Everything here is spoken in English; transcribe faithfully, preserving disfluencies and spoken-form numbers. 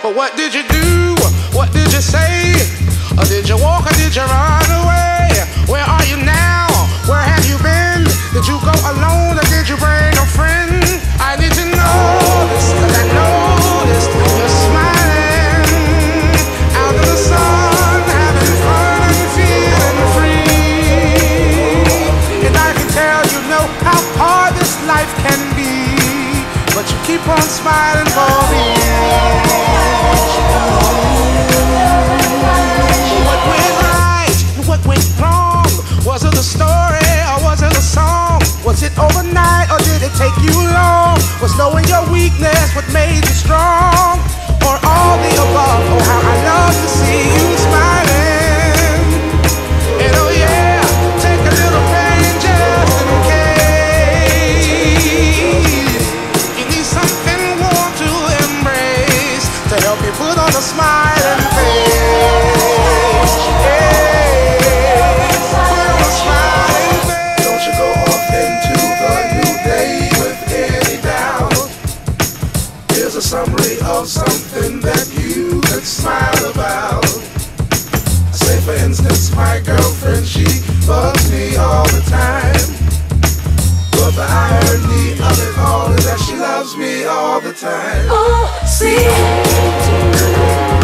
But what did you do? What did you say? Or did you walk or did you run away? Where are you now? Where have you been? Did you go alone or did you bring a friend? I need to know this, cause I noticed you're smiling out in the sun, having fun and feeling free. And I can tell you know how hard this life can be, but you keep on smiling for me. What went right and what went wrong? Was it a story or was it a song? Was it overnight or did it take you long? Was knowing your weakness what made you strong? Or all the above? Oh, how I love to see you smiling. And oh yeah, take a little pain just in case you need something warm to embrace to help you put on a smiling face. A summary of something that you could smile about. Say for instance, my girlfriend, she bugs me all the time, but the irony of it all is that she loves me all the time. Oh, see.